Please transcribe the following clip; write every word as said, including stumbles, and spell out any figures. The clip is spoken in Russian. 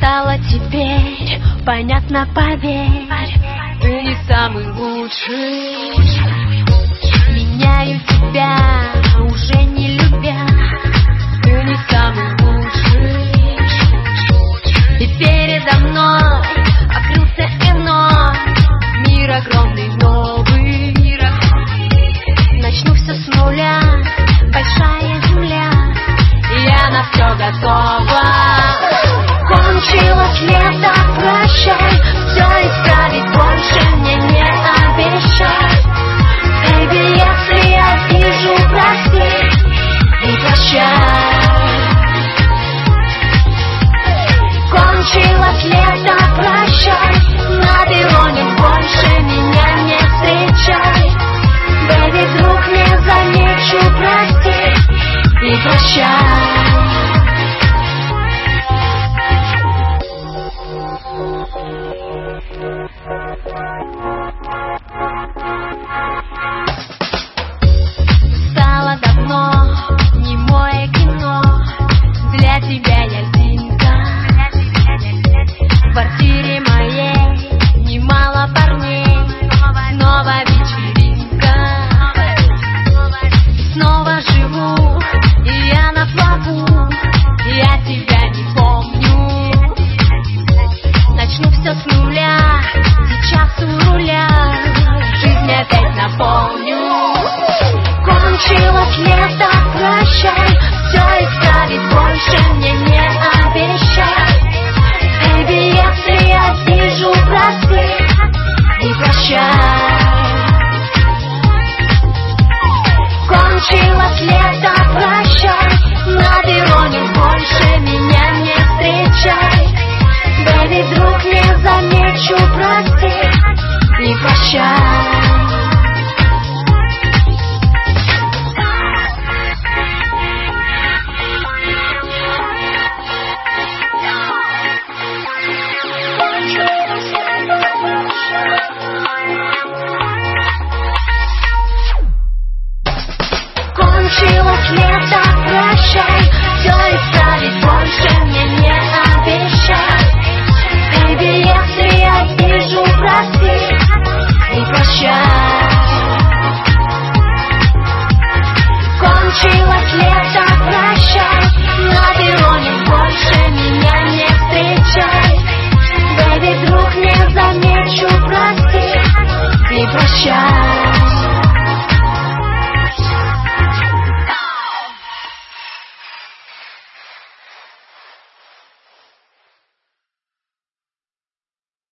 Стало теперь понятно, поверь, ты не самый лучший. Меняю тебя, уже не любя, ты не самый лучший. И передо мной открылся иной мир, огромный, новый. Начну все с нуля, большая земля, и я на все готова. Кончилось лето, прощай, все исправить больше мне не обещай. Baby, если я вижу, прости и прощай. Кончилось лето, прощай, на перроне больше меня не встречай. Baby, вдруг не замечу, прости и прощай. Стало давно немое кино, для тебя я льдинка. В квартире моей немало парней, снова вечеринка. Снова живу, и я на плаву, я тебя не помню. Начну все с нуля, сейчас у руля, жизнь опять наполню. Кончилось лето, прощай, все исправить больше мне не обещай. Baby, если я вижу, прости и прощай. Кончилось лето, прощай, на перроне больше меня не встречай. Baby, вдруг не замечу, прости и прощай. Кончилось лето, прощай, все исправить больше мне не обещай. Baby, если я вижу, прости и прощай. Кончилось лето, прощай, на перроне больше меня не встречай. Baby, вдруг не замечу, прости и прощай.